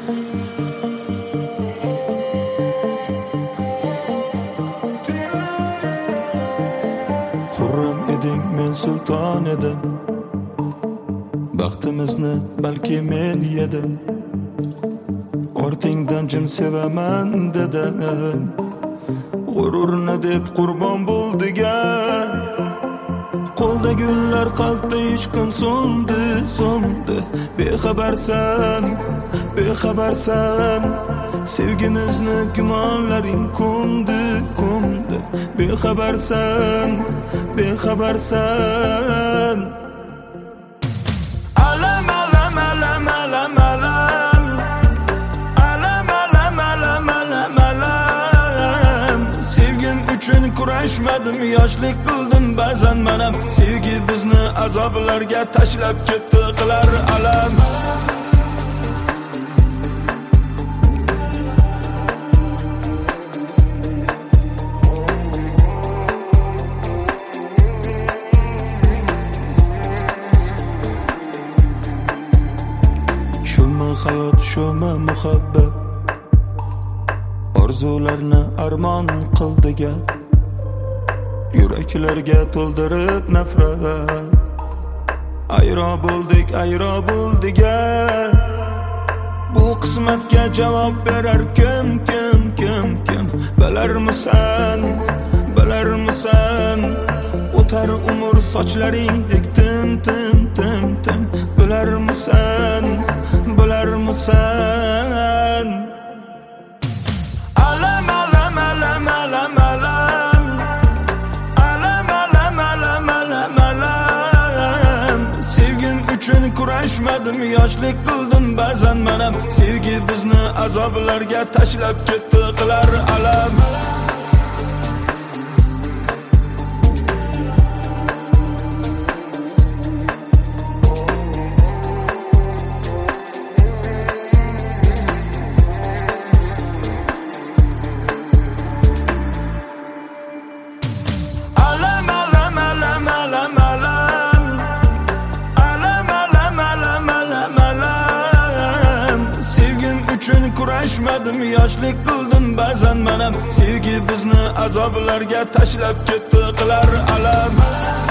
Xurram eding, men sulton edim. Baxtimizni balki men yedim. Ortingdan jim sevaman dedim. G'ururni deb qurbon bo'ldigan. Qo'lda gullar, qalbda ishqim so'ndi. Bexabarsan. Sevgimizni gumonlaring ko'mdi. Bexabarsan. Uchun kurashmadim, yoshlik qildim ba'zan manam. Sevgi bizni azoblarga tashlab ketdi, qilar alam. Shumi hayot, shumi muhabbat, orzularni armon qildiga, yuraklarga to'ldirib nafrat. Ayro bo'ldiga, bu qismatga javob berar kim? Bilarmisan? O'tar umr sochlaringdek tim. Bilarmisan? Uchun kurashmadim, yoshlik qildim ba'zan manam. Sevgi bizni azoblarga tashlab ketdi, qilar alam. Uchun kurashmadim, yoshlik qildim ba'zan manam. Sevgi bizni azoblarga tashlab ketdi, qilar alam.